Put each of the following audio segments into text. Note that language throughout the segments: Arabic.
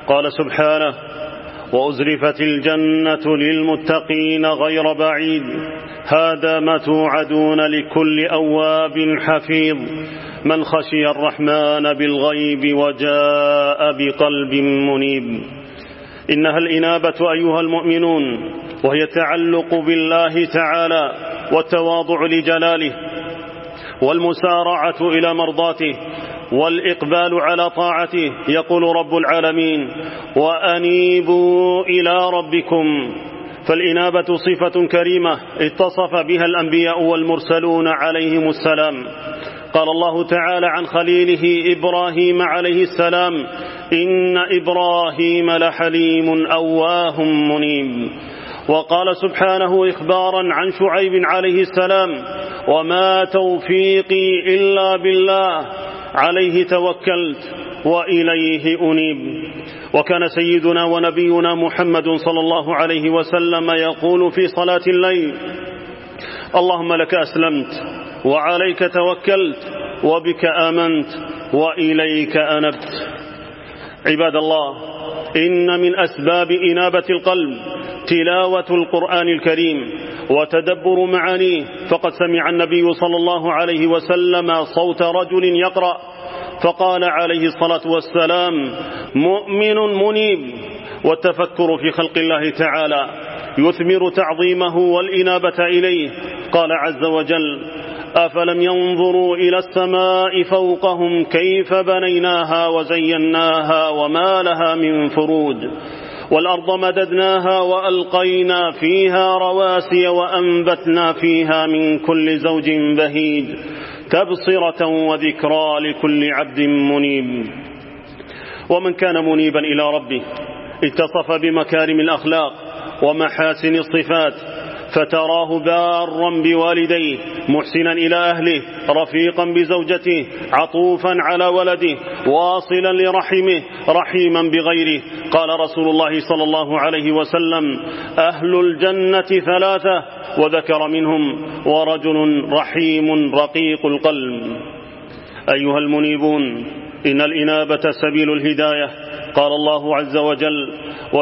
قال سبحانه: وأزلفت الجنة للمتقين غير بعيد هذا ما توعدون لكل أواب حفيظ من خشي الرحمن بالغيب وجاء بقلب منيب. إنها الإنابة أيها المؤمنون، وهي التعلق بالله تعالى والتواضع لجلاله والمسارعة إلى مرضاته والإقبال على طاعته. يقول رب العالمين: وأنيبوا إلى ربكم. فالإنابة صفة كريمة اتصف بها الأنبياء والمرسلون عليهم السلام. قال الله تعالى عن خليله إبراهيم عليه السلام: إن إبراهيم لحليم أواه منيب. وقال سبحانه إخبارا عن شعيب عليه السلام: وما توفيقي إلا بالله عليه توكلت وإليه أنيب. وكان سيدنا ونبينا محمد صلى الله عليه وسلم يقول في صلاة الليل: اللهم لك أسلمت وعليك توكلت وبك آمنت وإليك أنبت. عباد الله، إن من أسباب إنابة القلب تلاوة القرآن الكريم وتدبر معانيه. فقد سمع النبي صلى الله عليه وسلم صوت رجل يقرأ فقال عليه الصلاة والسلام: مؤمن منيب. والتفكر في خلق الله تعالى يثمر تعظيمه والإنابة إليه. قال عز وجل: أفلم ينظروا إلى السماء فوقهم كيف بنيناها وزيناها وما لها من فروج والأرض مددناها وألقينا فيها رواسي وأنبتنا فيها من كل زوج بهيج تبصرة وذكرى لكل عبد منيب. ومن كان منيبا إلى ربه اتصف بمكارم الأخلاق ومحاسن الصفات، فتراه بارا بوالديه، محسنا إلى أهله، رفيقا بزوجته، عطوفا على ولده، واصلا لرحمه، رحيما بغيره. قال رسول الله صلى الله عليه وسلم: أهل الجنة ثلاثة، وذكر منهم: ورجل رحيم رقيق القلب. أيها المنيبون، إن الإنابة سبيل الهداية. قال الله عز وجل: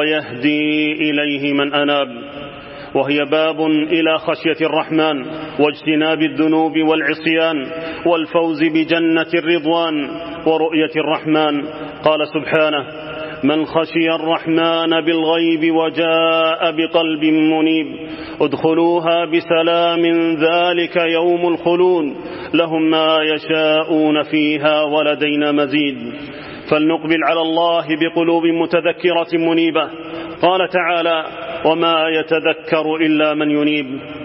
ويهدي إليه من أناب. وهي باب إلى خشية الرحمن واجتناب الذنوب والعصيان والفوز بجنة الرضوان ورؤية الرحمن. قال سبحانه: من خشي الرحمن بالغيب وجاء بقلب منيب ادخلوها بسلام ذلك يوم الخلود لهم ما يشاءون فيها ولدينا مزيد. فلنقبل على الله بقلوب متذكرة منيبة. قال تعالى: وما يتذكر إلا من ينيب.